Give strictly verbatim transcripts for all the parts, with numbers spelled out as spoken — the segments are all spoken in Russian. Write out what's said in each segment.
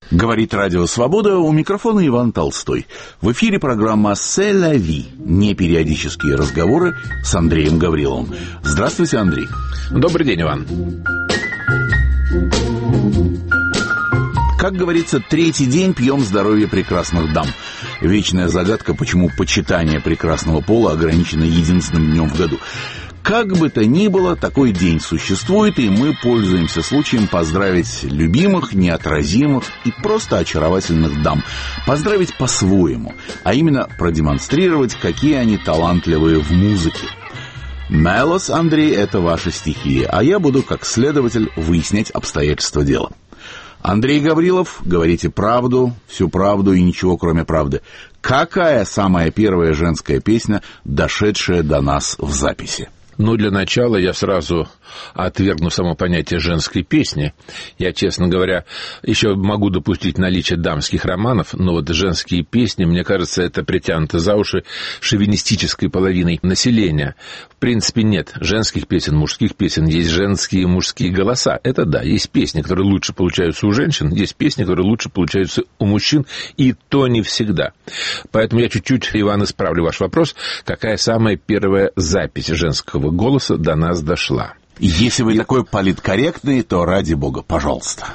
Говорит Радио Свобода, у микрофона Иван Толстой. В эфире программа «C'est la vie», непериодические разговоры с Андреем Гавриловым. Здравствуйте, Андрей. Добрый день, Иван. Как говорится, третий день пьем здоровье прекрасных дам. Вечная загадка, почему почитание прекрасного пола ограничено единственным днем в году. Как бы то ни было, такой день существует, и мы пользуемся случаем поздравить любимых, неотразимых и просто очаровательных дам. Поздравить по-своему, а именно продемонстрировать, какие они талантливые в музыке. Мелос, Андрей, это ваша стихия, а я буду, как следователь, выяснять обстоятельства дела. Андрей Гаврилов, говорите правду, всю правду и ничего, кроме правды. Какая самая первая женская песня, дошедшая до нас в записи? Ну, для начала я сразу отвергну само понятие женской песни. Я, честно говоря, еще могу допустить наличие дамских романов, но вот женские песни, мне кажется, это притянуто за уши шовинистической половиной населения. В принципе, нет женских песен, мужских песен, есть женские и мужские голоса. Это да, есть песни, которые лучше получаются у женщин, есть песни, которые лучше получаются у мужчин, и то не всегда. Поэтому я чуть-чуть, Иван, исправлю ваш вопрос. Какая самая первая запись женского голоса до нас дошла? Если вы такой политкорректный, то ради бога, пожалуйста.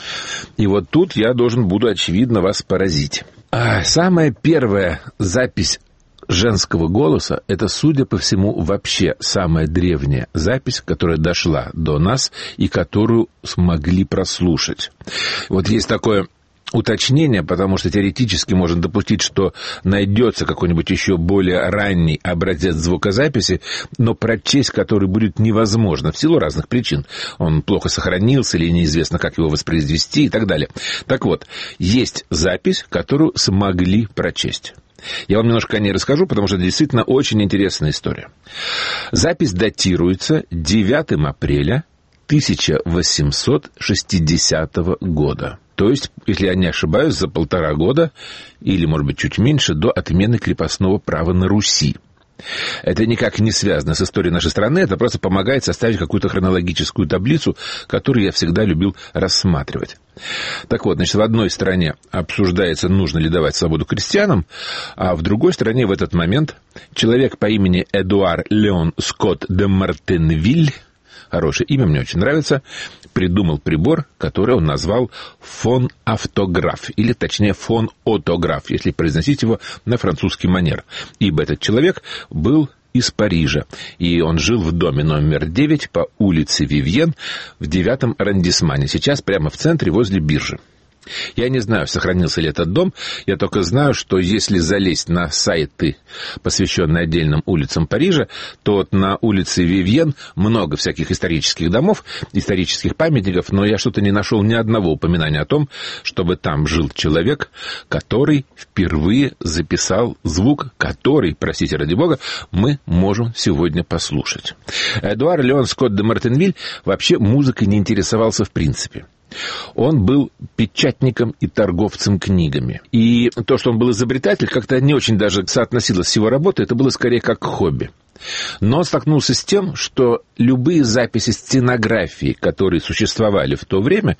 И вот тут я должен буду, очевидно, вас поразить. А самая первая запись женского голоса — это, судя по всему, вообще самая древняя запись, которая дошла до нас и которую смогли прослушать. Вот есть такое уточнение, потому что теоретически можно допустить, что найдется какой-нибудь еще более ранний образец звукозаписи, но прочесть который будет невозможно в силу разных причин. Он плохо сохранился или неизвестно, как его воспроизвести и так далее. Так вот, есть запись, которую смогли прочесть. Я вам немножко о ней расскажу, потому что это действительно очень интересная история. Запись датируется девятого апреля тысяча восемьсот шестидесятого года. То есть, если я не ошибаюсь, за полтора года, или, может быть, чуть меньше, до отмены крепостного права на Руси. Это никак не связано с историей нашей страны, это просто помогает составить какую-то хронологическую таблицу, которую я всегда любил рассматривать. Так вот, значит, в одной стороне обсуждается, нужно ли давать свободу крестьянам, а в другой стороне в этот момент человек по имени Эдуар Леон Скотт де Мартенвиль, хорошее имя, мне очень нравится, придумал прибор, который он назвал фон-автограф, или точнее фон-отограф, если произносить его на французский манер. Ибо этот человек был из Парижа, и он жил в доме номер девять по улице Вивьен в девятом аррondissement, сейчас прямо в центре возле биржи. Я не знаю, сохранился ли этот дом, я только знаю, что если залезть на сайты, посвященные отдельным улицам Парижа, то вот на улице Вивьен много всяких исторических домов, исторических памятников, но я что-то не нашел ни одного упоминания о том, чтобы там жил человек, который впервые записал звук, который, простите ради бога, мы можем сегодня послушать. Эдуар Леон Скотт де Мартенвиль вообще музыкой не интересовался в принципе. Он был печатником и торговцем книгами. И то, что он был изобретатель, как-то не очень даже соотносилось с его работой, это было скорее как хобби. Но он столкнулся с тем, что любые записи стенографии, которые существовали в то время,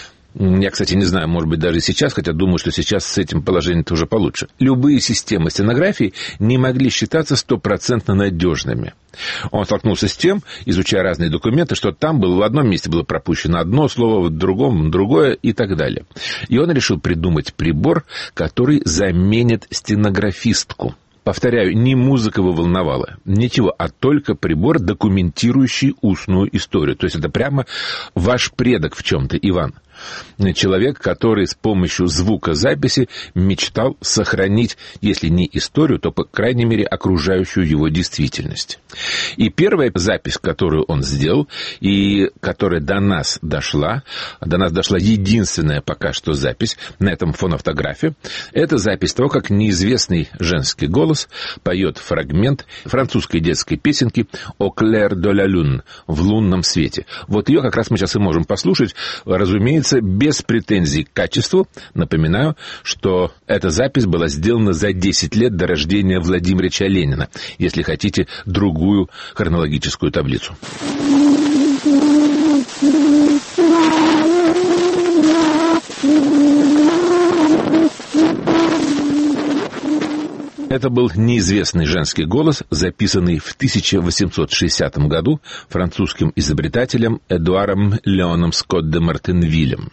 я, кстати, не знаю, может быть, даже сейчас, хотя думаю, что сейчас с этим положением-то уже получше. Любые системы стенографии не могли считаться стопроцентно надежными. Он столкнулся с тем, изучая разные документы, что там было в одном месте было пропущено одно слово, в другом другое и так далее. И он решил придумать прибор, который заменит стенографистку. Повторяю, не музыка его волновала, ничего, а только прибор, документирующий устную историю. То есть это прямо ваш предок в чем-то, Иван. Человек, который с помощью звукозаписи мечтал сохранить, если не историю, то, по крайней мере, окружающую его действительность. И первая запись, которую он сделал, и которая до нас дошла, до нас дошла единственная пока что запись на этом фонавтографе, это запись того, как неизвестный женский голос поет фрагмент французской детской песенки «Au clair de la lune» — «В лунном свете». Вот ее как раз мы сейчас и можем послушать, разумеется, без претензий к качеству. Напоминаю, что эта запись была сделана за десять лет до рождения Владимира Ильича Ленина, если хотите другую хронологическую таблицу. Thank you. Это был неизвестный женский голос, записанный в тысяча восемьсот шестидесятом году французским изобретателем Эдуаром Леоном Скотт де Мартенвилем.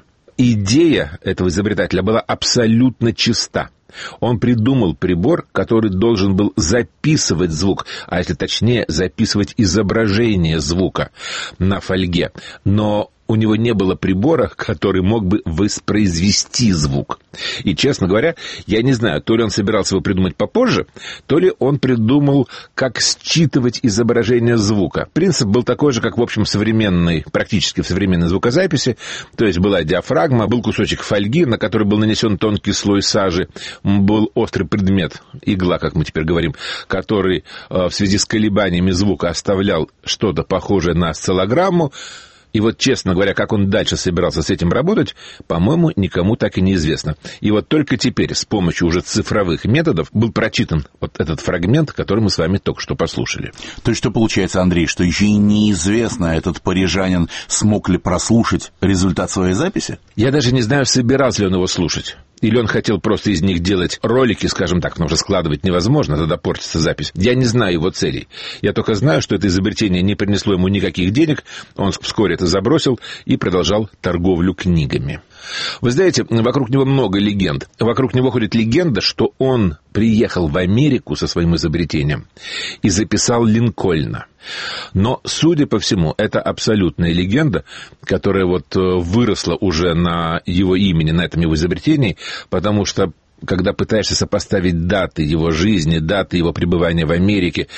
Идея этого изобретателя была абсолютно чиста. Он придумал прибор, который должен был записывать звук, а если точнее, записывать изображение звука на фольге. Но у него не было прибора, который мог бы воспроизвести звук. И, честно говоря, я не знаю, то ли он собирался его придумать попозже, то ли он придумал, как считывать изображение звука. Принцип был такой же, как, в общем, современной, практически в современной звукозаписи. То есть была диафрагма, был кусочек фольги, на который был нанесен тонкий слой сажи, был острый предмет, игла, как мы теперь говорим, который э, в связи с колебаниями звука оставлял что-то похожее на осциллограмму. И вот, честно говоря, как он дальше собирался с этим работать, по-моему, никому так и не известно. И вот только теперь, с помощью уже цифровых методов, был прочитан вот этот фрагмент, который мы с вами только что послушали. То есть что получается, Андрей, что еще и неизвестно, этот парижанин смог ли прослушать результат своей записи? Я даже не знаю, собирался ли он его слушать. Или он хотел просто из них делать ролики, скажем так, потому что складывать невозможно, тогда портится запись. Я не знаю его целей. Я только знаю, что это изобретение не принесло ему никаких денег, он вскоре это забросил и продолжал торговлю книгами. Вы знаете, вокруг него много легенд. Вокруг него ходит легенда, что он приехал в Америку со своим изобретением и записал Линкольна. Но, судя по всему, это абсолютная легенда, которая вот выросла уже на его имени, на этом его изобретении, потому что когда пытаешься сопоставить даты его жизни, даты его пребывания в Америке,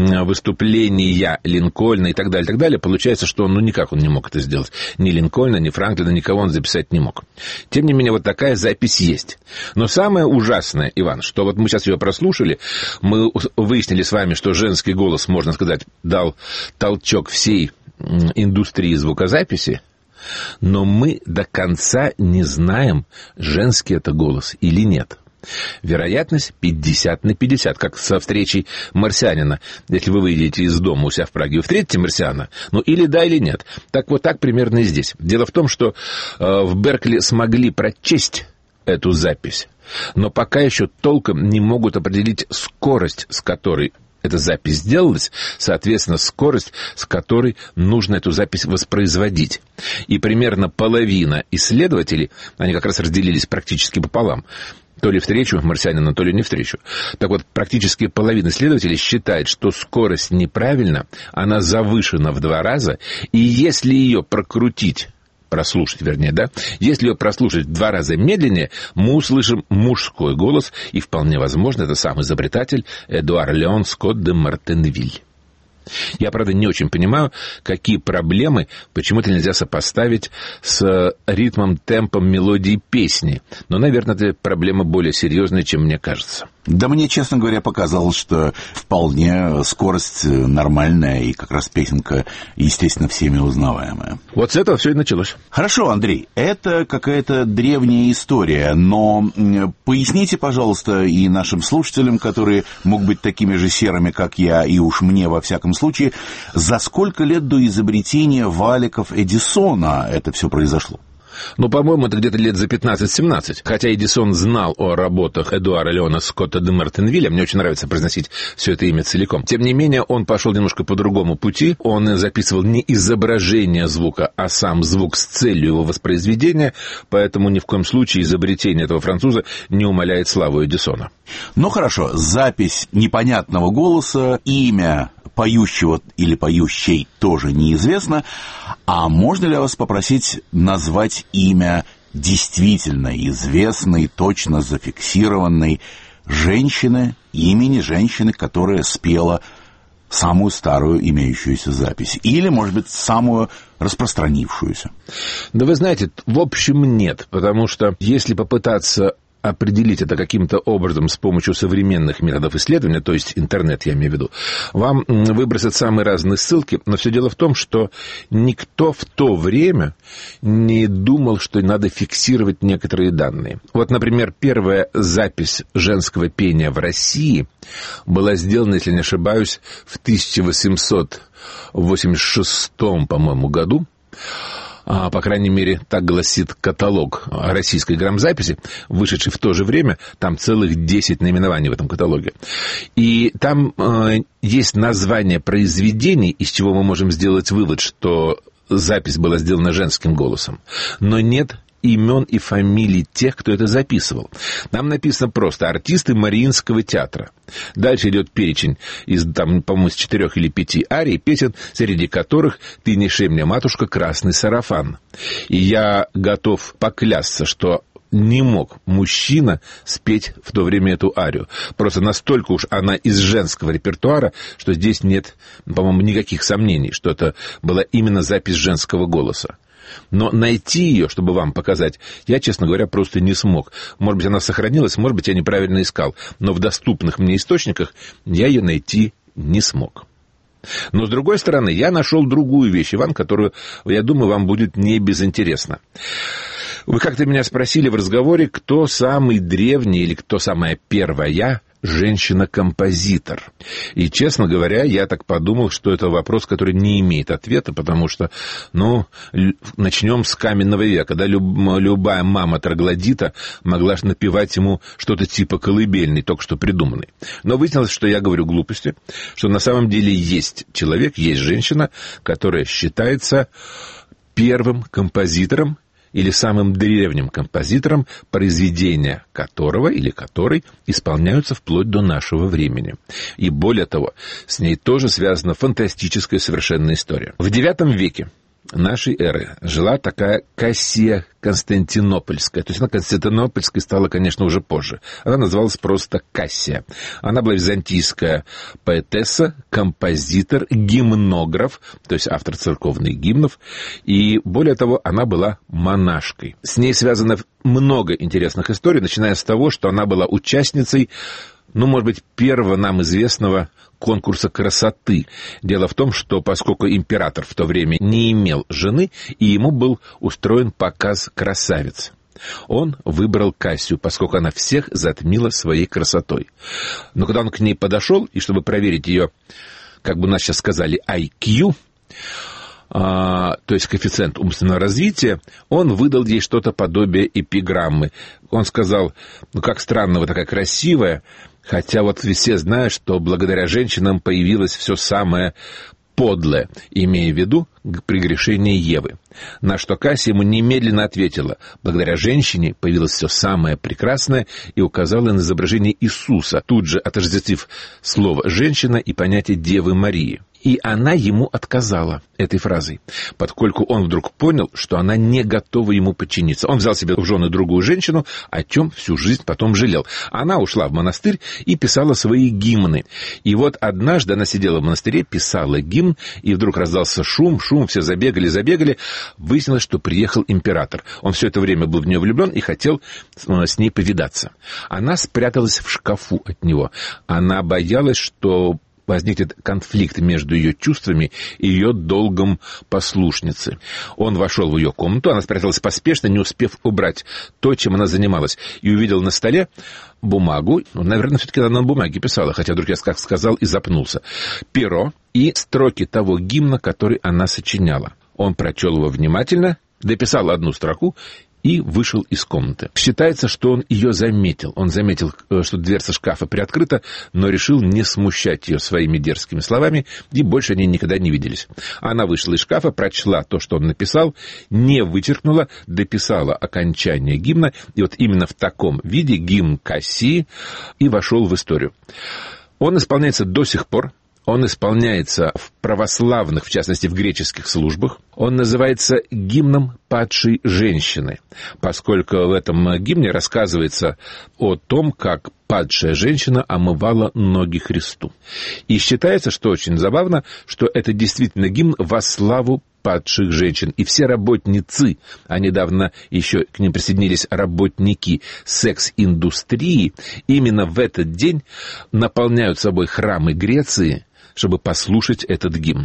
выступления Линкольна и так далее, так далее, получается, что он, ну, никак он не мог это сделать. Ни Линкольна, ни Франклина, никого он записать не мог. Тем не менее, вот такая запись есть. Но самое ужасное, Иван, что вот мы сейчас ее прослушали, мы выяснили с вами, что женский голос, можно сказать, дал толчок всей индустрии звукозаписи, но мы до конца не знаем, женский это голос или нет. Вероятность пятьдесят на пятьдесят, как со встречей марсианина. Если вы выйдете из дома у себя в Праге, вы встретите марсиана, ну или да, или нет. Так вот так примерно и здесь. Дело в том, что э, в Беркли смогли прочесть эту запись, но пока еще толком не могут определить скорость, с которой эта запись сделалась, соответственно, скорость, с которой нужно эту запись воспроизводить. И примерно половина исследователей, они как раз разделились практически пополам, то ли встречу марсианина, то ли не встречу. Так вот, практически половина исследователей считает, что скорость неправильна, она завышена в два раза, и если ее прокрутить, прослушать, вернее, да, если ее прослушать в два раза медленнее, мы услышим мужской голос, и вполне возможно, это сам изобретатель Эдуар Леон Скотт де Мартенвиль. Я, правда, не очень понимаю, какие проблемы почему-то нельзя сопоставить с ритмом, темпом мелодии песни. Но, наверное, это проблема более серьезная, чем мне кажется. Да мне, честно говоря, показалось, что вполне скорость нормальная, и как раз песенка, естественно, всеми узнаваемая. Вот с этого все и началось. Хорошо, Андрей, это какая-то древняя история, но поясните, пожалуйста, и нашим слушателям, которые могут быть такими же серыми, как я, и уж мне во всяком случае, за сколько лет до изобретения валиков Эдисона это все произошло? Ну, по-моему, это где-то лет за пятнадцать-семнадцать. Хотя Эдисон знал о работах Эдуара Леона Скотта де Мартенвиля, мне очень нравится произносить все это имя целиком. Тем не менее, он пошел немножко по другому пути. Он записывал не изображение звука, а сам звук с целью его воспроизведения, поэтому ни в коем случае изобретение этого француза не умаляет славу Эдисона. Ну, хорошо, запись непонятного голоса, имя поющего или поющей тоже неизвестно. А можно ли вас попросить назвать имя действительно известной, точно зафиксированной женщины, имени женщины, которая спела самую старую имеющуюся запись? Или, может быть, самую распространившуюся? Да вы знаете, в общем, нет. Потому что если попытаться определить это каким-то образом с помощью современных методов исследования, то есть интернет, я имею в виду, вам выбросят самые разные ссылки, но все дело в том, что никто в то время не думал, что надо фиксировать некоторые данные. Вот, например, первая запись женского пения в России была сделана, если не ошибаюсь, в тысяча восемьсот восемьдесят шестом, по-моему, году. А, по крайней мере, так гласит каталог российской грамзаписи, вышедший в то же время. Там целых десять наименований в этом каталоге. И там э, есть название произведений, из чего мы можем сделать вывод, что запись была сделана женским голосом. Но нет имен и фамилий тех, кто это записывал. Там написано просто «артисты Мариинского театра». Дальше идет перечень из, там, по-моему, с четырех или пяти арий, песен, среди которых «Ты не шей мне, матушка, красный сарафан». И я готов поклясться, что не мог мужчина спеть в то время эту арию. Просто настолько уж она из женского репертуара, что здесь нет, по-моему, никаких сомнений, что это была именно запись женского голоса. Но найти ее, чтобы вам показать, я, честно говоря, просто не смог. Может быть, она сохранилась, может быть, я неправильно искал. Но в доступных мне источниках я ее найти не смог. Но, с другой стороны, я нашел другую вещь, Иван, которую, я думаю, вам будет не безинтересна. Вы как-то меня спросили в разговоре, кто самый древний или кто самая первая женщина-композитор. И, честно говоря, я так подумал, что это вопрос, который не имеет ответа, потому что, ну, начнем с каменного века, да, люб, любая мама троглодита могла напевать ему что-то типа колыбельной, только что придуманной. Но выяснилось, что я говорю глупости, что на самом деле есть человек, есть женщина, которая считается первым композитором или самым древним композитором, произведения которого или которой исполняются вплоть до нашего времени. И более того, с ней тоже связана фантастическая совершенно история. В девятом веке нашей эры жила такая Кассия Константинопольская. То есть она Константинопольской стала, конечно, уже позже. Она называлась просто Кассия. Она была византийская поэтесса, композитор, гимнограф, то есть автор церковных гимнов. И, более того, она была монашкой. С ней связано много интересных историй, начиная с того, что она была участницей, ну, может быть, первого нам известного конкурса красоты. Дело в том, что поскольку император в то время не имел жены, и ему был устроен показ красавиц, он выбрал Кассию, поскольку она всех затмила своей красотой. Но когда он к ней подошел, и чтобы проверить ее, как бы у нас сейчас сказали, ай кью, а, то есть коэффициент умственного развития, он выдал ей что-то подобие эпиграммы. Он сказал: ну как странно, вы такая красивая, хотя вот все знают, что благодаря женщинам появилось все самое подлое, имея в виду прегрешение Евы. На что Кассия ему немедленно ответила: благодаря женщине появилось все самое прекрасное, и указала на изображение Иисуса, тут же отождествив слово «женщина» и понятие Девы Марии. И она ему отказала этой фразой, поскольку он вдруг понял, что она не готова ему подчиниться. Он взял себе в жены другую женщину, о чем всю жизнь потом жалел. Она ушла в монастырь и писала свои гимны. И вот однажды она сидела в монастыре, писала гимн, и вдруг раздался шум, шум, все забегали, забегали. Выяснилось, что приехал император. Он все это время был в нее влюблен и хотел с ней повидаться. Она спряталась в шкафу от него. Она боялась, что возникнет конфликт между ее чувствами и ее долгом послушницы. Он вошел в ее комнату, она спряталась поспешно, не успев убрать то, чем она занималась, и увидел на столе бумагу, ну, наверное, все-таки она на бумаге писала, хотя вдруг я, как сказал, и запнулся, перо и строки того гимна, который она сочиняла. Он прочел его внимательно, дописал одну строку и вышел из комнаты. Считается, что он ее заметил. Он заметил, что дверца шкафа приоткрыта, но решил не смущать ее своими дерзкими словами, и больше они никогда не виделись. Она вышла из шкафа, прочла то, что он написал, не вычеркнула, дописала окончание гимна, и вот именно в таком виде гимн Кассии и вошел в историю. Он исполняется до сих пор. Он исполняется в православных, в частности, в греческих службах. Он называется гимном падшей женщины, поскольку в этом гимне рассказывается о том, как падшая женщина омывала ноги Христу. И считается, что очень забавно, что это действительно гимн во славу падших женщин. И все работницы, а недавно еще к ним присоединились работники секс-индустрии, именно в этот день наполняют собой храмы Греции, чтобы послушать этот гимн.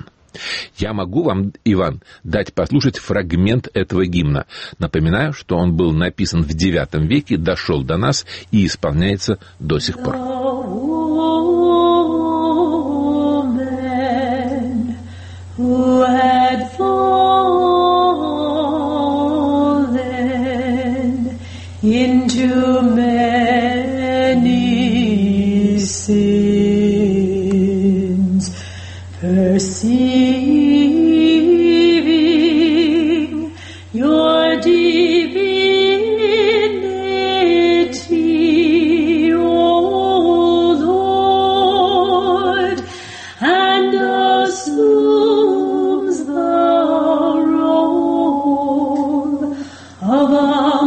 Я могу вам, Иван, дать послушать фрагмент этого гимна. Напоминаю, что он был написан в девятом веке, дошел до нас и исполняется до сих пор. Who had fallen into many sins, perceiving your divinity, O Lord, and assumes the role of a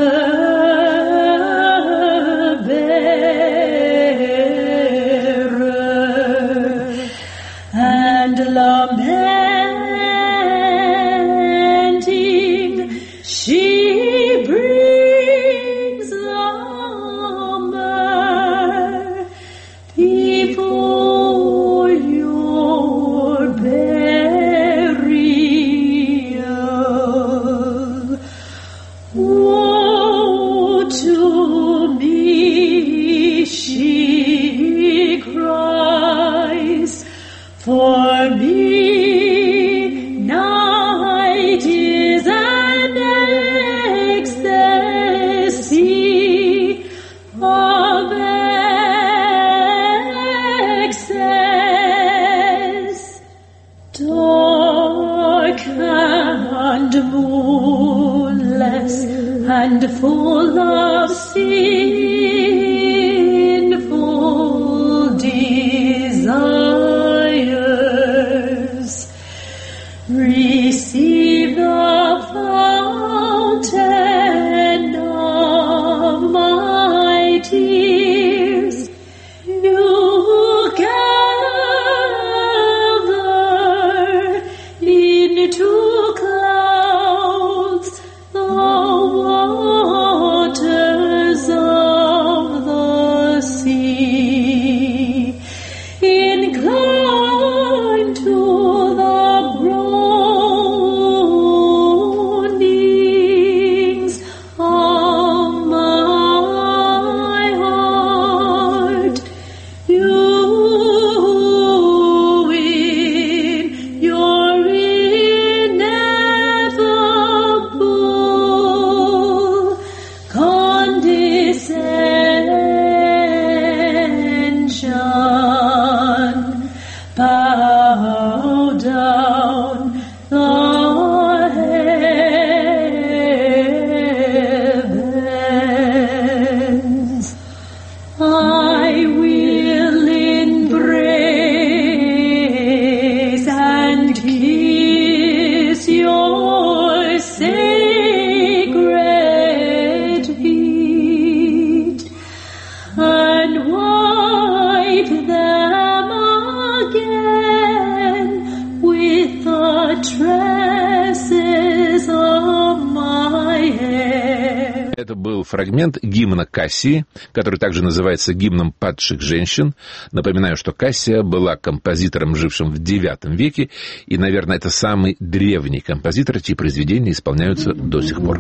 myrrh-bearer, and lamenting she brings the myrrh before your burial. Woe to me, she cries, for me night is an ecstasy of excess, dark and moonless and full of sinful desires. Receive the fountain of my tears. You gather into clouds the waters of the sea. Incline to the groanings of my heart. You in your ineffable condescension bow down the heavens. I will embrace and kiss your sacred feet and wipe them again with the tresses of my hair. Это был фрагмент гимна Кассии, который также называется гимном падших женщин. Напоминаю, что Кассия была композитором, жившим в девятом веке, и, наверное, это самый древний композитор, чьи произведения исполняются до сих пор.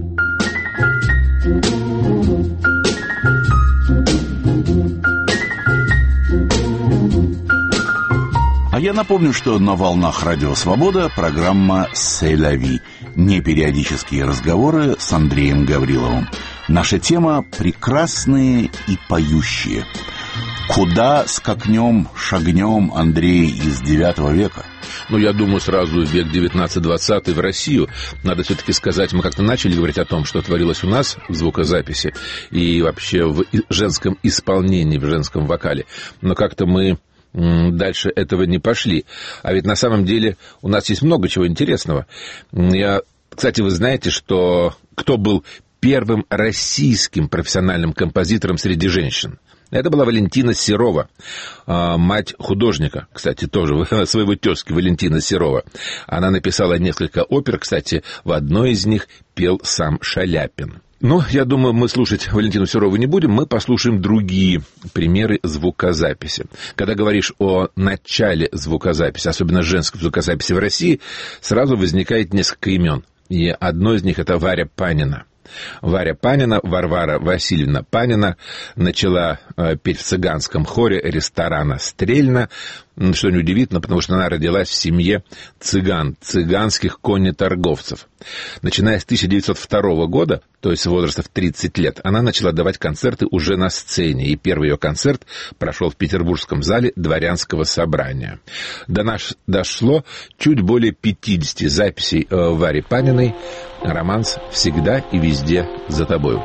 А я напомню, что на волнах Радио Свобода программа «C'est la vie». Непериодические разговоры с Андреем Гавриловым. Наша тема — прекрасные и поющие. Куда скакнем, шагнем, Андрей, из девятого века? Ну, я думаю, сразу век девятнадцатый-двадцатый в Россию. Надо все-таки сказать, мы как-то начали говорить о том, что творилось у нас в звукозаписи и вообще в женском исполнении, в женском вокале. Но как-то мы дальше этого не пошли. А ведь на самом деле у нас есть много чего интересного. Я, кстати, вы знаете, что кто был первым российским профессиональным композитором среди женщин? Это была Валентина Серова, мать художника, кстати, тоже своего тезки Валентина Серова. Она написала несколько опер, кстати, в одной из них пел сам Шаляпин. Но, я думаю, мы слушать Валентину Серову не будем, мы послушаем другие примеры звукозаписи. Когда говоришь о начале звукозаписи, особенно женской звукозаписи в России, сразу возникает несколько имен. И одно из них — это Варя Панина. Варя Панина, Варвара Васильевна Панина, начала э, петь в цыганском хоре ресторана «Стрельна», что неудивительно, потому что она родилась в семье цыган, цыганских конеторговцев. Начиная с тысяча девятьсот второго года, то есть с возраста в тридцать лет, она начала давать концерты уже на сцене, и первый ее концерт прошел в Петербургском зале Дворянского собрания. До нас дошло чуть более пятидесяти записей э, Вари Паниной. Романс «Всегда и везде за тобою».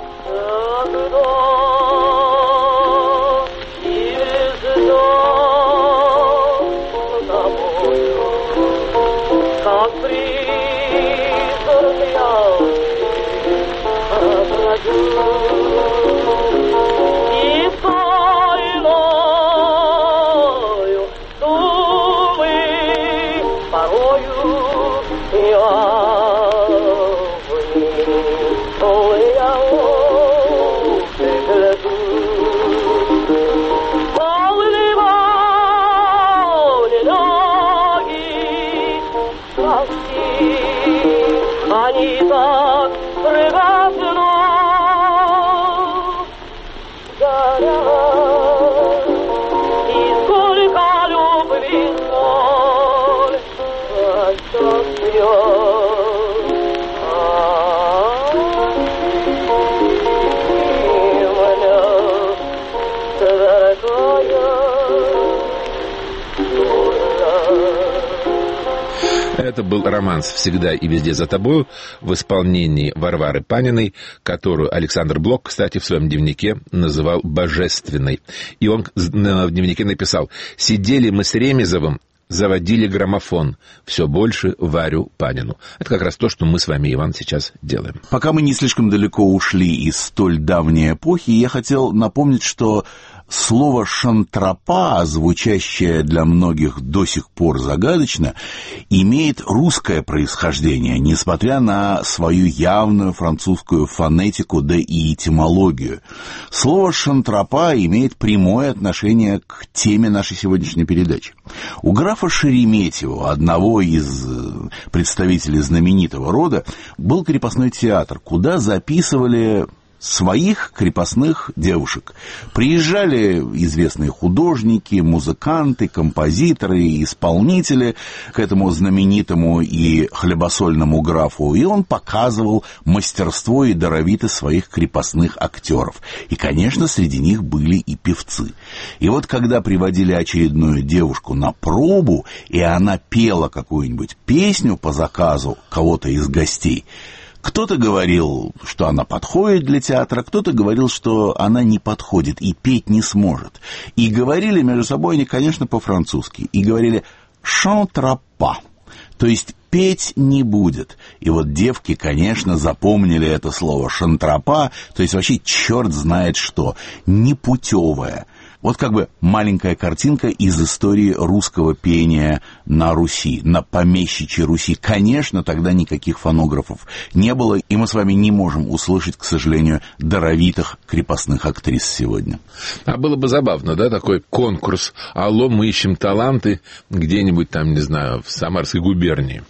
Это был романс «Всегда и везде за тобою» в исполнении Варвары Паниной, которую Александр Блок, кстати, в своем дневнике называл «божественной». И он в дневнике написал: «Сидели мы с Ремезовым, заводили граммофон, все больше Варю Панину». Это как раз то, что мы с вами, Иван, сейчас делаем. Пока мы не слишком далеко ушли из столь давней эпохи, я хотел напомнить, что слово «шантропа», звучащее для многих до сих пор загадочно, имеет русское происхождение, несмотря на свою явную французскую фонетику, да и этимологию. Слово «шантропа» имеет прямое отношение к теме нашей сегодняшней передачи. У графа Шереметьева, одного из представителей знаменитого рода, был крепостной театр, куда записывали своих крепостных девушек. Приезжали известные художники, музыканты, композиторы, исполнители к этому знаменитому и хлебосольному графу, и он показывал мастерство и даровитость своих крепостных актеров. И, конечно, среди них были и певцы. И вот когда приводили очередную девушку на пробу, и она пела какую-нибудь песню по заказу кого-то из гостей, кто-то говорил, что она подходит для театра, кто-то говорил, что она не подходит и петь не сможет. И говорили между собой они, конечно, по-французски. И говорили «шантропа», то есть петь не будет. И вот девки, конечно, запомнили это слово «шантропа», то есть вообще черт знает что, непутевая. Вот как бы маленькая картинка из истории русского пения на Руси, на помещичьей Руси. Конечно, тогда никаких фонографов не было, и мы с вами не можем услышать, к сожалению, даровитых крепостных актрис сегодня. А было бы забавно, да, такой конкурс «Алло, мы ищем таланты» где-нибудь там, не знаю, в Самарской губернии.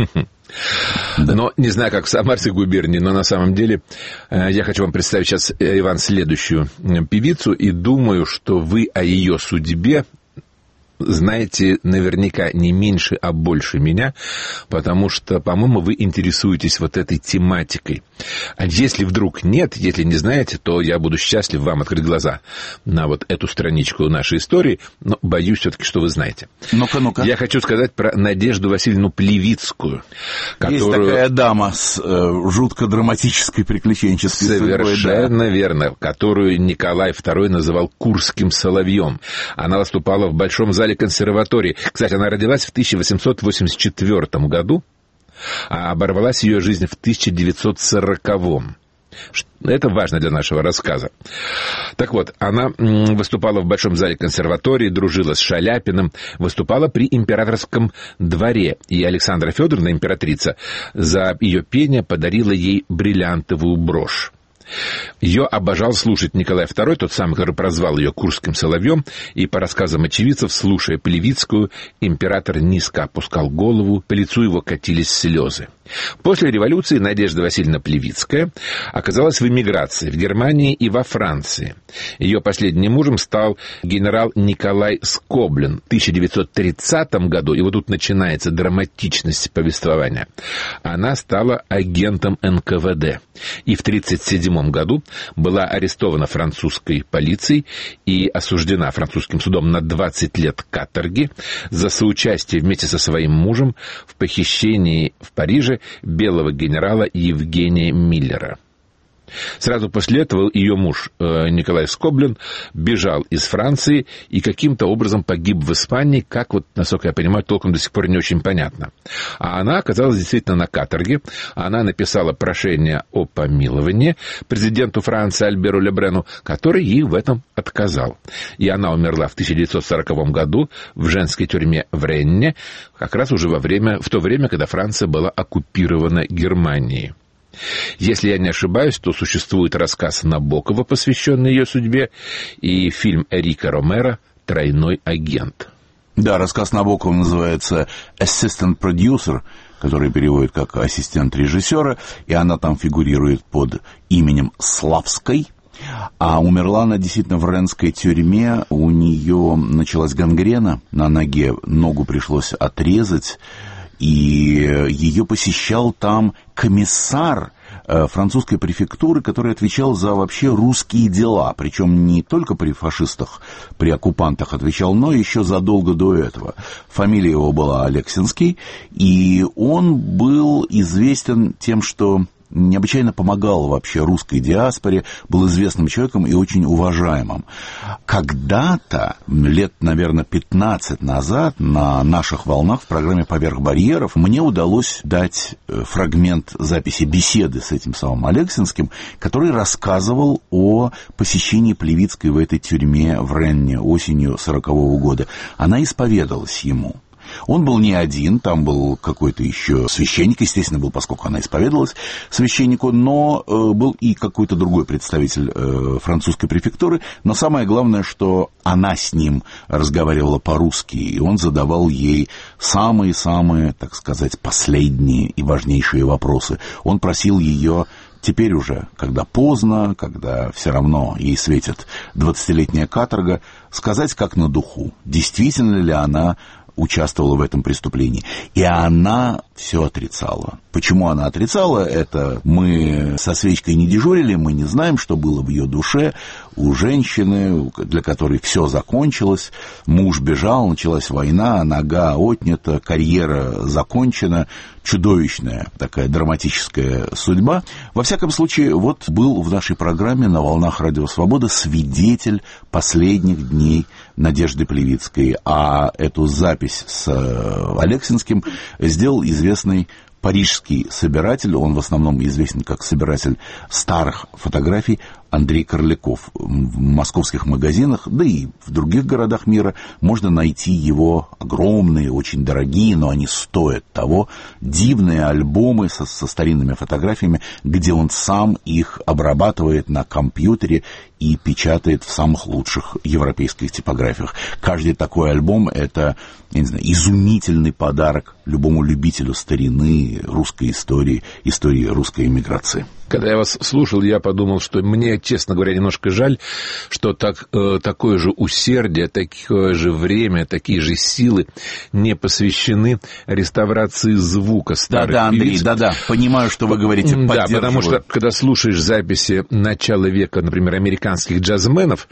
Да. Но не знаю, как в Самарской губернии, но на самом деле э, я хочу вам представить сейчас, Иван, следующую певицу, и думаю, что вы о ее судьбе знаете наверняка не меньше, а больше меня, потому что, по-моему, вы интересуетесь вот этой тематикой. А если вдруг нет, если не знаете, то я буду счастлив вам открыть глаза на вот эту страничку нашей истории, но боюсь все-таки, что вы знаете. Ну-ка, ну-ка. Я хочу сказать про Надежду Васильевну Плевицкую, которую... Есть такая дама с э, жутко драматической приключенческой судьбой. Совершенно да. верно, которую Николай второй называл Курским соловьем. Она выступала в Большом зале консерватории. Кстати, она родилась в тысяча восемьсот восемьдесят четвёртом году, а оборвалась ее жизнь в тысяча девятьсот сороковом. Это важно для нашего рассказа. Так вот, она выступала в Большом зале консерватории, дружила с Шаляпиным, выступала при императорском дворе. И Александра Федоровна, императрица, за ее пение подарила ей бриллиантовую брошь. Ее обожал слушать Николай второй, тот самый, который прозвал ее Курским соловьем, и по рассказам очевидцев, слушая Плевицкую, император низко опускал голову, по лицу его катились слезы. После революции Надежда Васильевна Плевицкая оказалась в эмиграции в Германии и во Франции. Ее последним мужем стал генерал Николай Скоблин в тысяча девятьсот тридцатом году, и вот тут начинается драматичность повествования. Она стала агентом эн ка вэ дэ и в тридцать седьмом году была арестована французской полицией и осуждена французским судом на двадцать лет каторги за соучастие вместе со своим мужем в похищении в Париже белого генерала Евгения Миллера. Сразу после этого ее муж Николай Скоблин бежал из Франции и каким-то образом погиб в Испании, как вот, насколько я понимаю, толком до сих пор не очень понятно. А она оказалась действительно на каторге. Она написала прошение о помиловании президенту Франции Альберу Лебрену, который ей в этом отказал. И она умерла в тысяча девятьсот сороковом году в женской тюрьме в Ренне, как раз уже во время, в то время, когда Франция была оккупирована Германией. Если я не ошибаюсь, то существует рассказ Набокова, посвященный ее судьбе, и фильм Эрика Ромеро «Тройной агент». Да, рассказ Набокова называется «Assistant Producer», который переводит как «ассистент режиссера», и она там фигурирует под именем Славской. А умерла она действительно в реннской тюрьме, у нее началась гангрена на ноге, ногу пришлось отрезать, и ее посещал там комиссар французской префектуры, который отвечал за вообще русские дела, причем не только при фашистах, при оккупантах отвечал, но еще задолго до этого. Фамилия его была Алексинский, и он был известен тем, что необычайно помогал вообще русской диаспоре, был известным человеком и очень уважаемым. Когда-то, лет, наверное, пятнадцать назад, на наших волнах в программе «Поверх барьеров» мне удалось дать фрагмент записи беседы с этим самым Алексинским, который рассказывал о посещении Плевицкой в этой тюрьме в Ренне осенью сорокового года. Она исповедалась ему. Он был не один, там был какой-то еще священник, естественно, был, поскольку она исповедовалась священнику, но э, был и какой-то другой представитель э, французской префектуры. Но самое главное, что она с ним разговаривала по-русски, и он задавал ей самые-самые, так сказать, последние и важнейшие вопросы. Он просил ее... Теперь уже, когда поздно, когда все равно ей светит двадцатилетняя каторга, сказать как на духу, действительно ли она участвовала в этом преступлении. И она все отрицала. Почему она отрицала, это мы со свечкой не дежурили, мы не знаем, что было в ее душе. У женщины, для которой все закончилось, муж бежал, началась война, нога отнята, карьера закончена, чудовищная такая драматическая судьба. Во всяком случае, вот был в нашей программе на волнах Радио Свобода свидетель последних дней Надежды Плевицкой, а эту запись с Алексинским сделал известный парижский собиратель, он в основном известен как собиратель старых фотографий, Андрей Корляков. В московских магазинах, да и в других городах мира можно найти его огромные, очень дорогие, но они стоят того, дивные альбомы со, со старинными фотографиями, где он сам их обрабатывает на компьютере и печатает в самых лучших европейских типографиях. Каждый такой альбом — это, я не знаю, изумительный подарок любому любителю старины, русской истории, истории русской эмиграции. Когда я вас слушал, я подумал, что мне, честно говоря, немножко жаль, что так, э, такое же усердие, такое же время, такие же силы не посвящены реставрации звука старых Да-да, Андрей, певиц. да-да, понимаю, что вы говорите, поддерживаю. Да, потому что, когда слушаешь записи начала века, например, американских джазменов,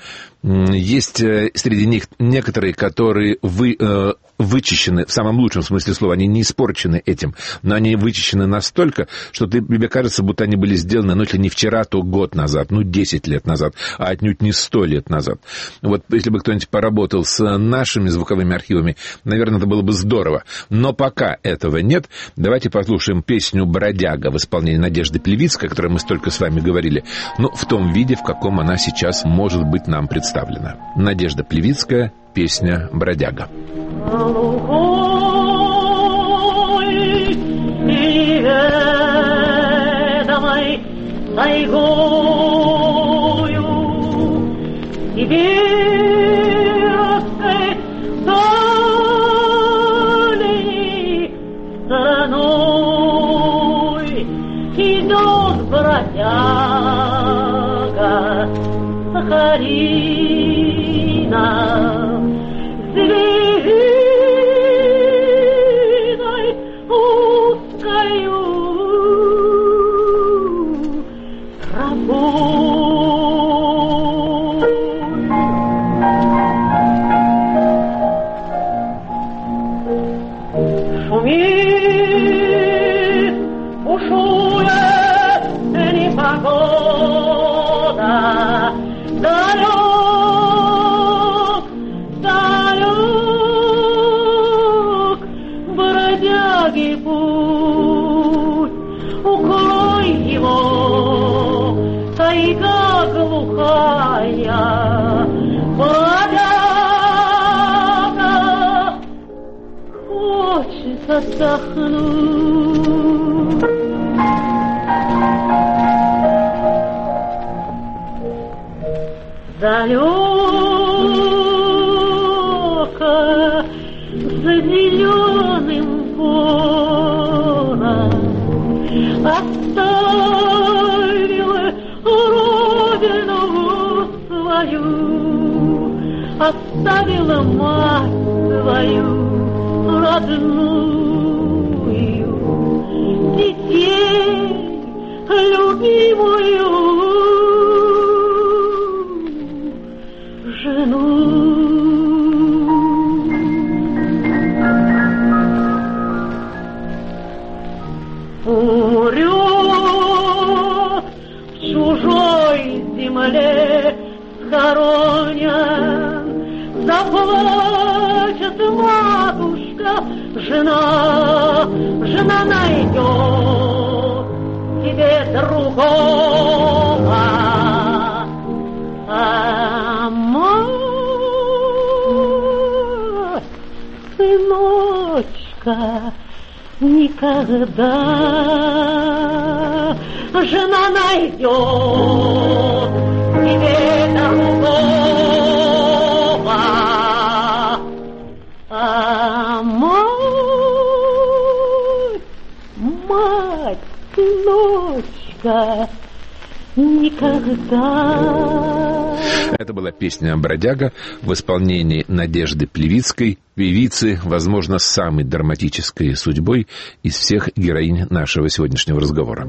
есть среди них некоторые, которые вы... Э, вычищены, в самом лучшем смысле слова, они не испорчены этим, но они вычищены настолько, что ты, тебе кажется, будто они были сделаны, ну, если не вчера, то год назад, ну, десять лет назад, а отнюдь не сто лет назад. Вот если бы кто-нибудь поработал с нашими звуковыми архивами, наверное, это было бы здорово. Но пока этого нет, давайте послушаем песню «Бродяга» в исполнении Надежды Плевицкой, о которой мы столько с вами говорили, ну, в том виде, в каком она сейчас может быть нам представлена. Надежда Плевицкая, песня «Бродяга». Ой, давай, дай го. сибирской дальней стороной идет бродяга Сахарина, звериной узкою тропой. Шумит, бушует непогода, далек, далек бродяги путь, укрой его тайга глухая, бродяга хочет отдохнуть. Далеко за зеленым полом оставил родину свою, оставила мать свою родную, детей любимую жену. Умрет в чужой земле схоронен, заплачет матушка, жена, жена найдет тебе другого. А мать, сыночка, никогда жена найдет тебе другого. А мать, мать, сыночка, никогда. Это была песня «Бродяга» в исполнении Надежды Плевицкой, певицы, возможно, с самой драматической судьбой из всех героинь нашего сегодняшнего разговора.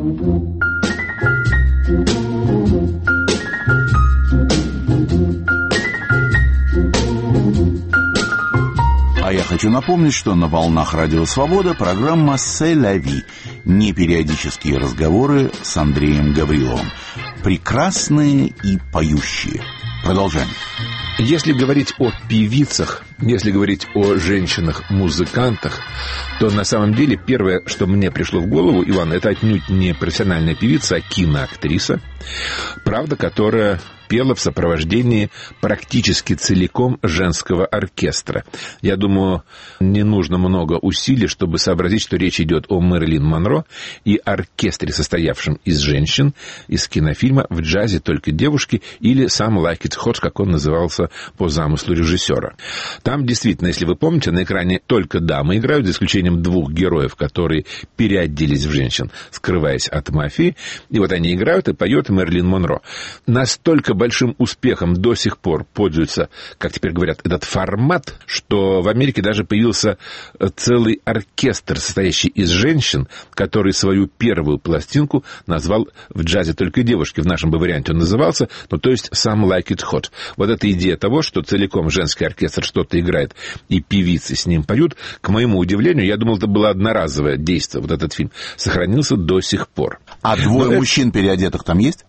А я хочу напомнить, что на волнах Радио Свобода программа «C'est la vie» — непериодические разговоры с Андреем Гавриловым. Прекрасные и поющие. Продолжаем. Если говорить о певицах, если говорить о женщинах-музыкантах, то на самом деле первое, что мне пришло в голову, Иван, это отнюдь не профессиональная певица, а киноактриса, правда, которая пела в сопровождении практически целиком женского оркестра. Я думаю, не нужно много усилий, чтобы сообразить, что речь идет о Мэрилин Монро и оркестре, состоявшем из женщин, из кинофильма «В джазе только девушки» или «Some Like It Hot», как он назывался по замыслу режиссера. Там действительно, если вы помните, на экране только дамы играют, за исключением двух героев, которые переоделись в женщин, скрываясь от мафии. И вот они играют, и поет Мэрилин Монро. Настолько большим успехом до сих пор пользуется, как теперь говорят, этот формат, что в Америке даже появился целый оркестр, состоящий из женщин, который свою первую пластинку назвал «В джазе только девушки». В нашем бы варианте он назывался, ну, то есть «Some Like It Hot». Вот эта идея того, что целиком женский оркестр что-то играет и певицы с ним поют, к моему удивлению, я думал, это было одноразовое действие. Вот этот фильм сохранился до сих пор. А двое Но мужчин это... переодетых там есть?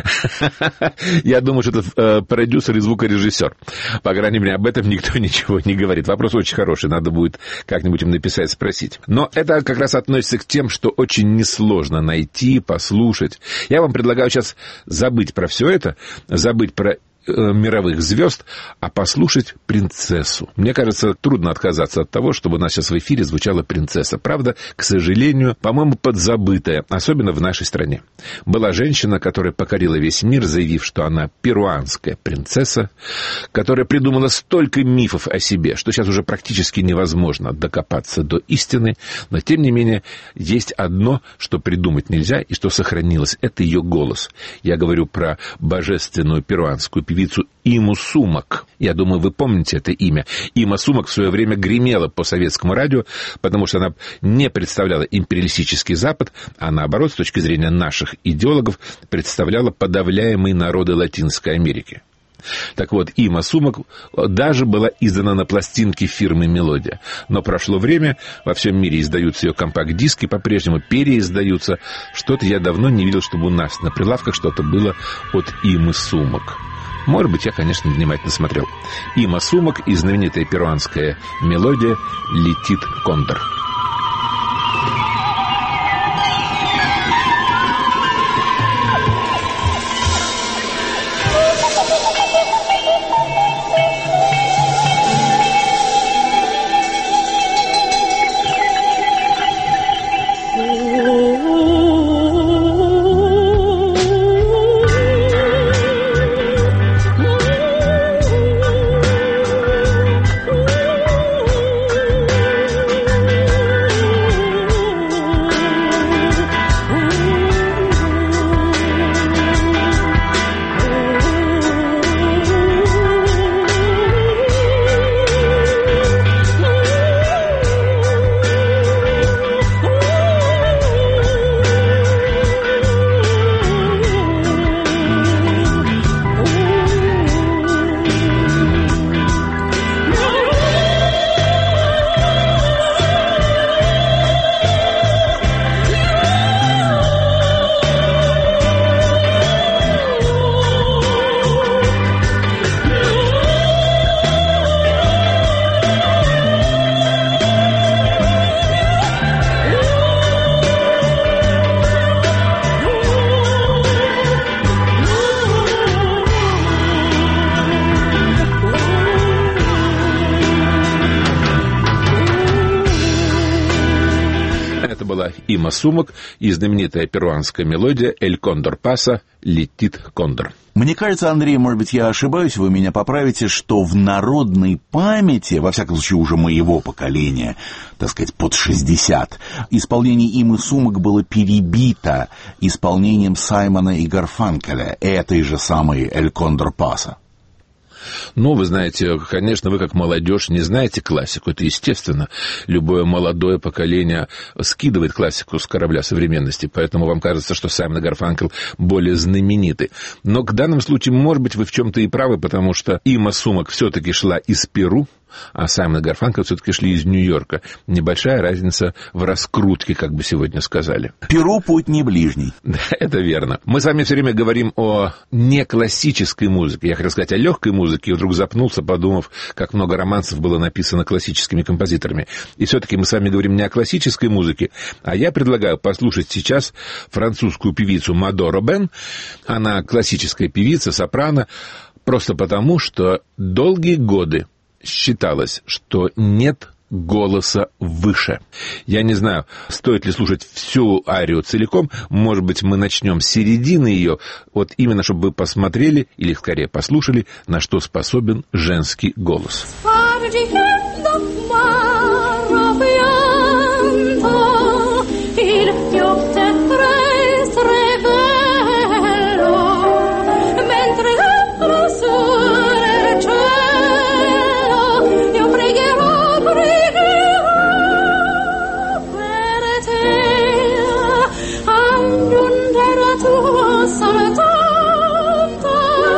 Я думаю, что это э, продюсер и звукорежиссер. По крайней мере, об этом никто ничего не говорит. Вопрос очень хороший, надо будет как-нибудь им написать, спросить. Но это как раз относится к тем, что очень несложно найти, послушать. Я вам предлагаю сейчас забыть про все это, забыть про э, мировых звезд, а послушать принцессу. Мне кажется, трудно отказаться от того, чтобы у нас сейчас в эфире звучала принцесса. Правда, к сожалению, по-моему, подзабытая, особенно в нашей стране. Была женщина, которая покорила весь мир, заявив, что она перуанская принцесса, которая придумала столько мифов о себе, что сейчас уже практически невозможно докопаться до истины, но, тем не менее, есть одно, что придумать нельзя и что сохранилось. Это ее голос. Я говорю про божественную перуанскую певицу Иму Сумак. Я думаю, вы помните это имя. Има Сумак в свое время гремела по советскому радио, потому что она не представляла империалистический Запад, а наоборот, с точки зрения наших идеологов, представляла подавляемые народы Латинской Америки. Так вот, Има Сумак даже была издана на пластинке фирмы «Мелодия». Но прошло время, во всем мире издаются ее компакт-диски, по-прежнему переиздаются. Что-то я давно не видел, чтобы у нас на прилавках что-то было от Имы Сумак. Может быть, я, конечно, внимательно смотрел. Има Сумак и знаменитая перуанская мелодия «Летит кондор». Има Сумак и знаменитая перуанская мелодия «Эль Кондор Паса» «Летит кондор». Мне кажется, Андрей, может быть, я ошибаюсь, вы меня поправите, что в народной памяти, во всяком случае уже моего поколения, так сказать, под шестьдесят, исполнение Имы Сумак было перебито исполнением Саймона и Гарфанкеля, этой же самой «Эль Кондор Паса». Ну, вы знаете, конечно, вы как молодежь не знаете классику, это естественно. Любое молодое поколение скидывает классику с корабля современности, поэтому вам кажется, что Саймон и Гарфанкел более знамениты. Но к данному случаю, может быть, вы в чем-то и правы, потому что Има Сумак все-таки шла из Перу, а Саймон и Гарфанкел все-таки шли из Нью-Йорка. Небольшая разница в раскрутке, как бы сегодня сказали. Перу путь не ближний. Да, это верно. Мы с вами все время говорим о неклассической музыке. Я хотел сказать о легкой музыке, и вдруг запнулся, подумав, как много романсов было написано классическими композиторами. И все-таки мы с вами говорим не о классической музыке, а я предлагаю послушать сейчас французскую певицу Мадо Робен. Она классическая певица, сопрано, просто потому, что долгие годы считалось, что нет голоса выше. Я не знаю, стоит ли слушать всю арию целиком. Может быть, мы начнем с середины ее, вот именно, чтобы вы посмотрели, или скорее послушали, на что способен женский голос.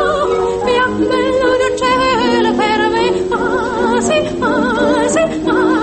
Ah, sì, ah, sì, ah.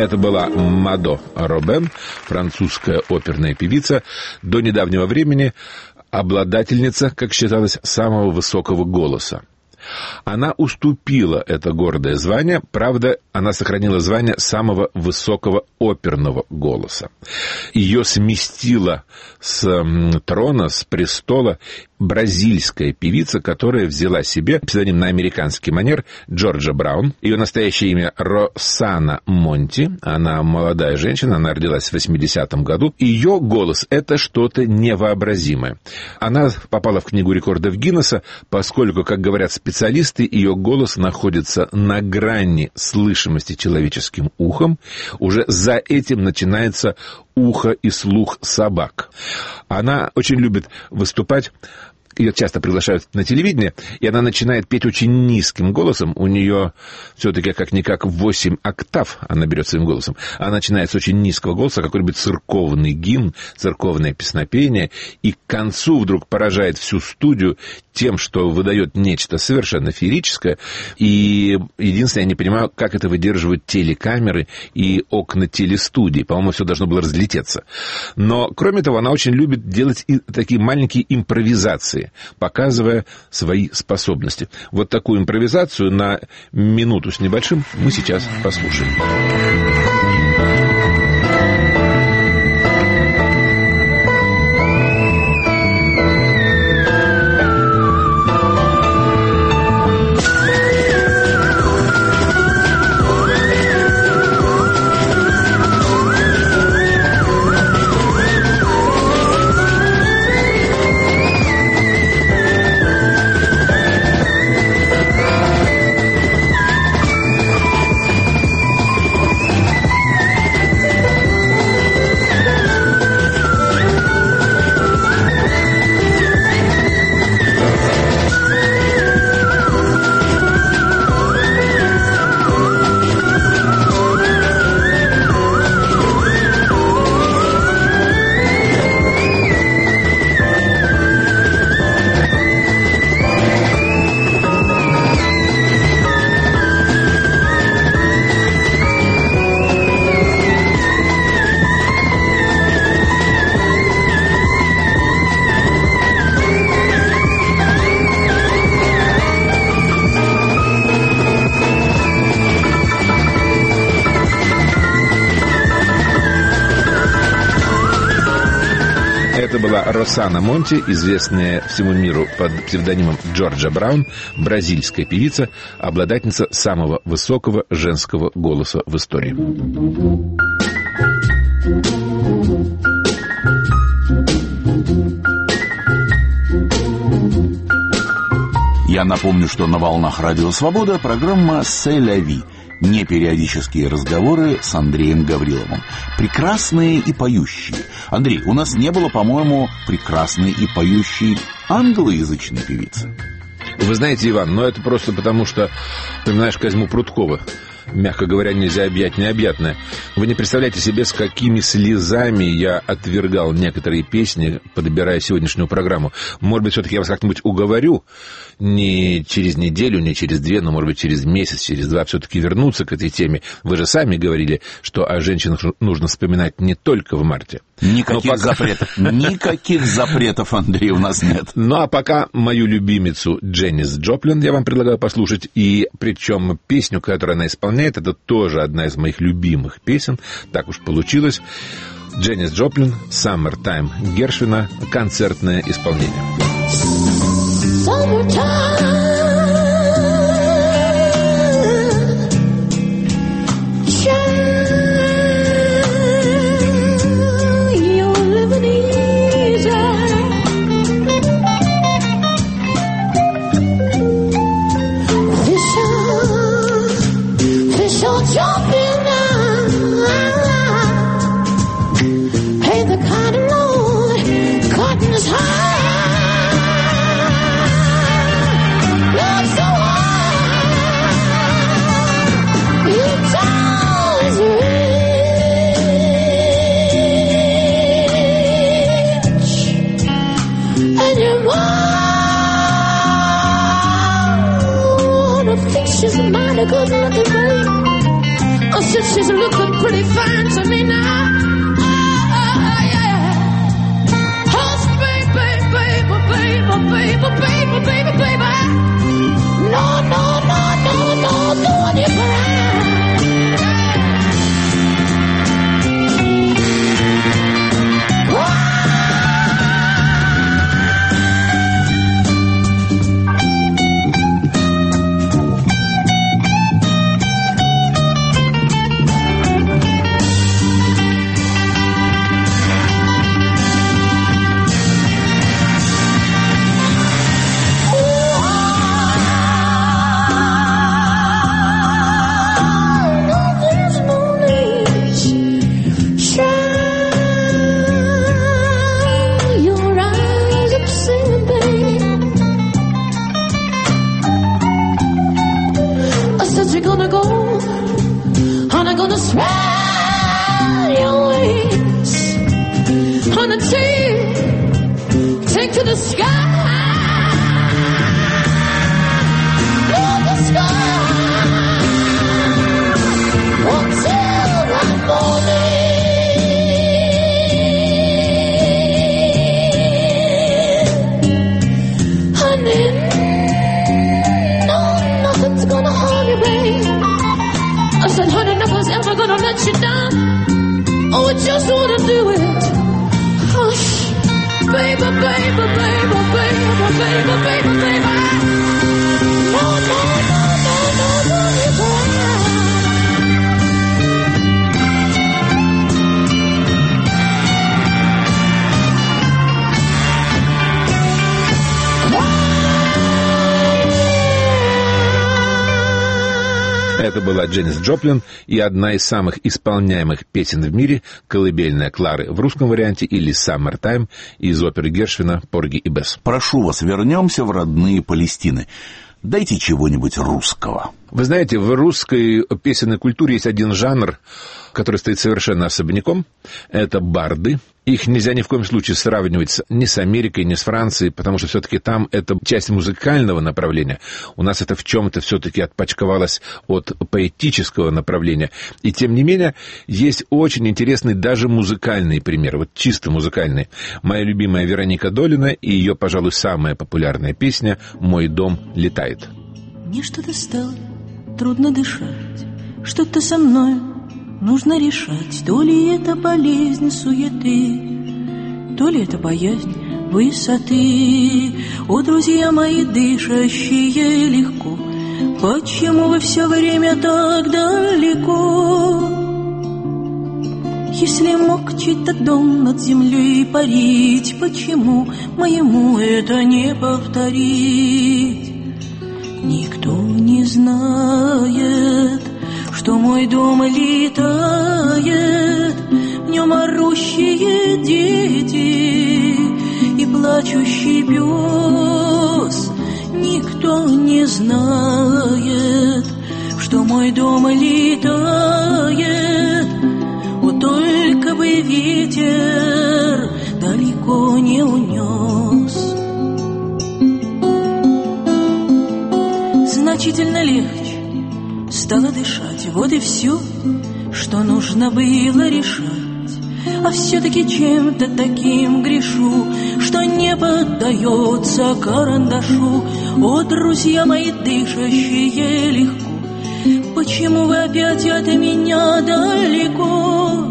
Это была Мадо Робен, французская оперная певица, до недавнего времени обладательница, как считалось, самого высокого голоса. Она уступила это гордое звание, правда, она сохранила звание самого высокого оперного голоса. Ее сместила с трона, с престола бразильская певица, которая взяла себе псевдоним на американский манер Джорджа Браун. Ее настоящее имя Росана Монти. Она молодая женщина, она родилась в восьмидесятом году. Ее голос — это что-то невообразимое. Она попала в книгу рекордов Гиннесса, поскольку, как говорят специалисты, ее голос находится на грани слышимости человеческим ухом. Уже за этим начинается ухо и слух собак. Она очень любит выступать. Ее часто приглашают на телевидение, и она начинает петь очень низким голосом. У нее все-таки как-никак восемь октав она берет своим голосом. Она начинает с очень низкого голоса, какой-нибудь церковный гимн, церковное песнопение, и к концу вдруг поражает всю студию тем, что выдает нечто совершенно феерическое. И единственное, я не понимаю, как это выдерживают телекамеры и окна телестудии. По-моему, все должно было разлететься. Но, кроме того, она очень любит делать и такие маленькие импровизации, показывая свои способности. Вот такую импровизацию на минуту с небольшим мы сейчас послушаем. Это была Росана Монти, известная всему миру под псевдонимом Джорджа Браун, бразильская певица, обладательница самого высокого женского голоса в истории. Я напомню, что на волнах Радио Свобода программа «C'est la vie». Непериодические разговоры с Андреем Гавриловым. Прекрасные и поющие. Андрей, у нас не было, по-моему, прекрасной и поющей англоязычной певицы. Вы знаете, Иван, но это просто потому, что вспоминаешь Козьму Прудкова. Мягко говоря, нельзя объять необъятное. Вы не представляете себе, с какими слезами я отвергал некоторые песни, подбирая сегодняшнюю программу. Может быть, все-таки я вас как-нибудь уговорю, не через неделю, не через две, но, может быть, через месяц, через два все-таки вернуться к этой теме. Вы же сами говорили, что о женщинах нужно вспоминать не только в марте. Никаких пока... запретов. Никаких запретов, Андрей, у нас нет. Ну, а пока мою любимицу Дженнис Джоплин я вам предлагаю послушать. И причем песню, которую она исполняет, это тоже одна из моих любимых песен. Так уж получилось. Дженнис Джоплин, «Summertime» Гершвина, концертное исполнение. She's a mighty good looking babe. Oh, since she's looking pretty fine to me now. Oh, yeah. Oh, baby, baby, baby, baby, baby, baby, baby. No, no, no, no, no, don't you cry. To the sky, oh, the sky, until the morning. Honey, no, nothing's gonna harm you, babe. I said, honey, nothing's ever gonna let you down. Oh, I just wanna do it. Hush. Baby, baby, baby, baby, baby, baby, baby. No, no, no, no, no, no, you cry. Это была Дженнис Джоплин и одна из самых исполняемых песен в мире «Колыбельная Клары» в русском варианте или «Саммертайм» из оперы Гершвина «Порги и Бесс». Прошу вас, вернемся в родные Палестины. Дайте чего-нибудь русского. Вы знаете, в русской песенной культуре есть один жанр, который стоит совершенно особняком. Это барды. Их нельзя ни в коем случае сравнивать ни с Америкой, ни с Францией, потому что все-таки там это часть музыкального направления. У нас это в чем-то все-таки отпочковалось от поэтического направления. И тем не менее, есть очень интересный даже музыкальный пример, вот чисто музыкальный. Моя любимая Вероника Долина и ее, пожалуй, самая популярная песня «Мой дом летает». Мне что-то стало трудно дышать, что-то со мной нужно решать. То ли это болезнь суеты, то ли это боязнь высоты. О, друзья мои, дышащие легко, почему вы все время так далеко? Если мог чей-то дом над землей парить, почему моему это не повторить? Никто не знает, что мой дом летает, в нем орущие дети и плачущий пес. Никто не знает, что мой дом летает, вот только бы ветер далеко не унес. Значительно легче стало дышать, вот и все, что нужно было решать. А все-таки чем-то таким грешу, что не поддается карандашу. О, друзья мои, дышащие легко, почему вы опять от меня далеко?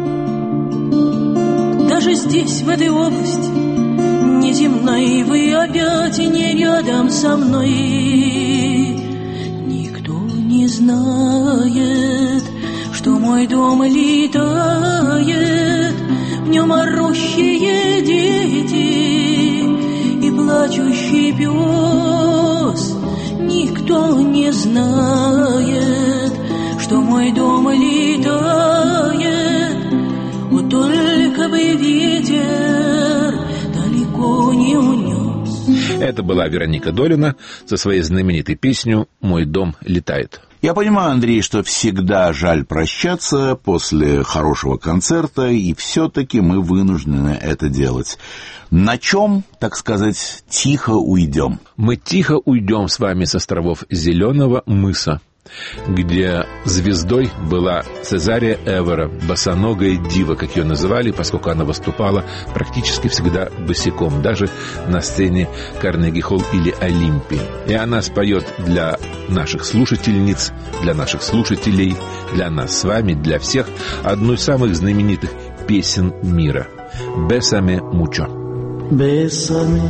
Даже здесь, в этой области неземной, вы опять не рядом со мной. Никто не знает, что мой дом летает, в нем орущие дети и плачущий пес. Никто не знает, что мой дом летает, вот только бы ветер далеко не унес. Это была Вероника Долина со своей знаменитой песней «Мой дом летает». Я понимаю, Андрей, что всегда жаль прощаться после хорошего концерта, и все-таки мы вынуждены это делать. На чем, так сказать, тихо уйдем? Мы тихо уйдем с вами с островов Зеленого мыса. где звездой была Цезария Эвера, босоногая дива, как ее называли, поскольку она выступала практически всегда босиком, даже на сцене Карнеги-холл или Олимпии. И она споет для наших слушательниц, для наших слушателей, для нас с вами, для всех одну из самых знаменитых песен мира «Bésame mucho». Bésame,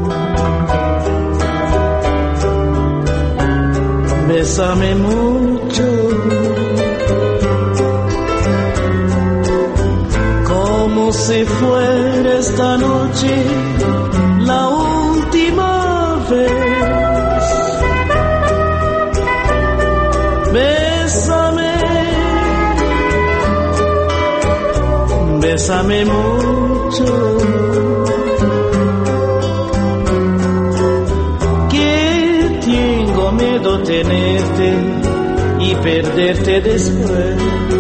bésame mucho, como si fuera esta noche la última vez. Bésame, bésame mucho, que tengo miedo tenerte y perderte después.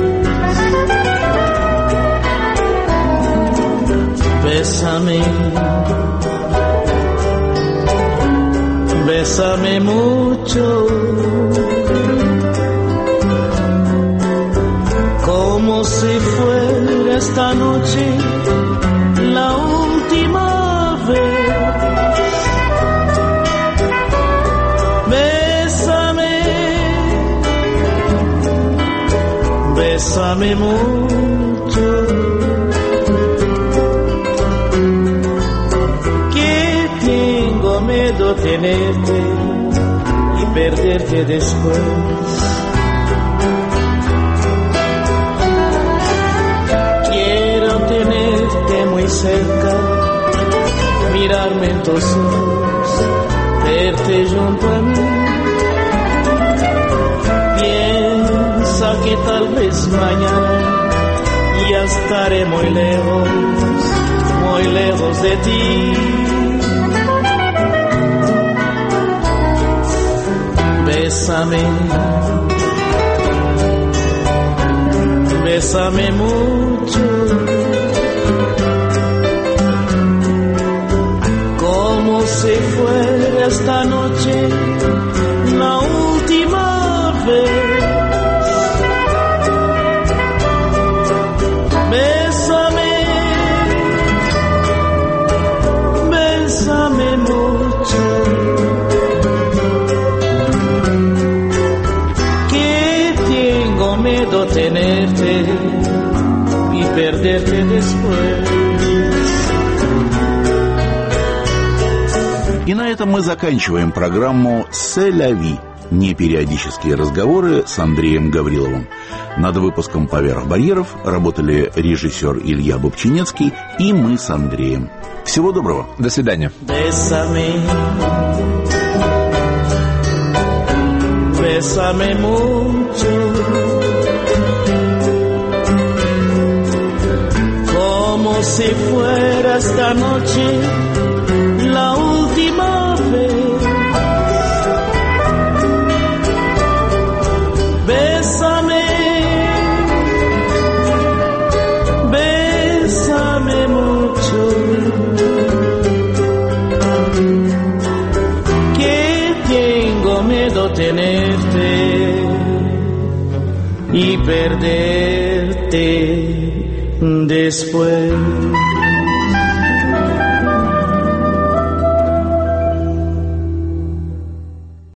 Bésame, bésame mucho, como si fuera esta noche la última vez. Bésame, bésame mucho, que tengo miedo tenerte y perderte después. Muy cerca, mirarme en tus ojos, verte junto a mí. Piensa que tal vez mañana ya estaré muy lejos, muy lejos de ti. Bésame, bésame mucho, como si fuera esta noche la última vez. Bésame, bésame mucho, que tengo miedo tenerte y perderte después. И на этом мы заканчиваем программу «C'est la vie» – непериодические разговоры с Андреем Гавриловым. Над выпуском «Поверх барьеров» работали режиссер Илья Бобчинецкий и мы с Андреем. Всего доброго. До свидания. Bésame, bésame mucho, como si fuera esta noche la última vez. Bésame, bésame mucho, que tengo miedo tenerte y perderte después.